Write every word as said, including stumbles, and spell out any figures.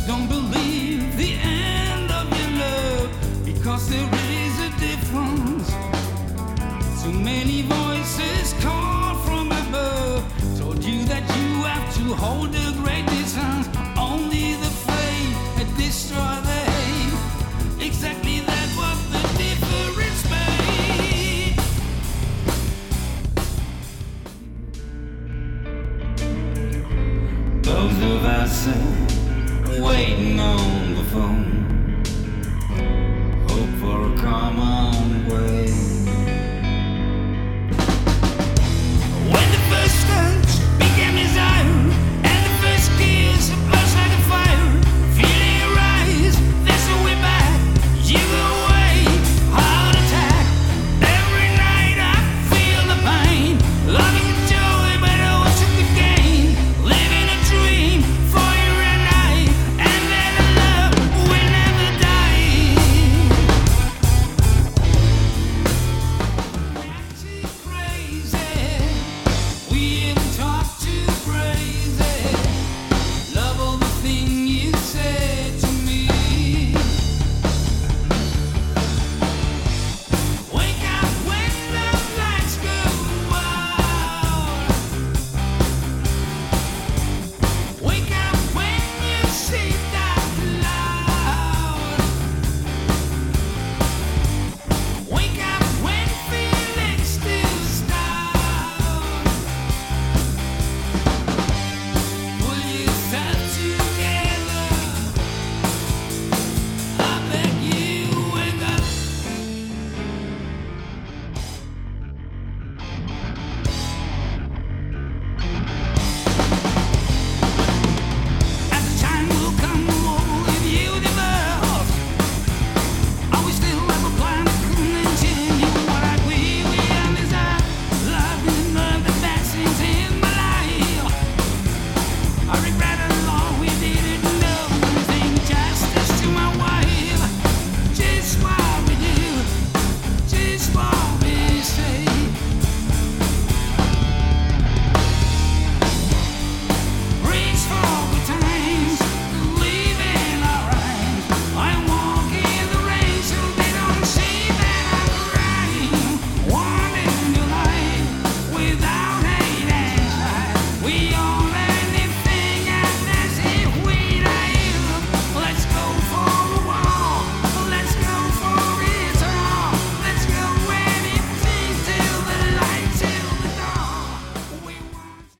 Don't believe the end of your love, because there is a difference. Too many voices call from above, told you that you have to hold a great distance. Only the faith that destroy the hate. Exactly that was the difference made. Those of us waiting on the phone, hope for a calmer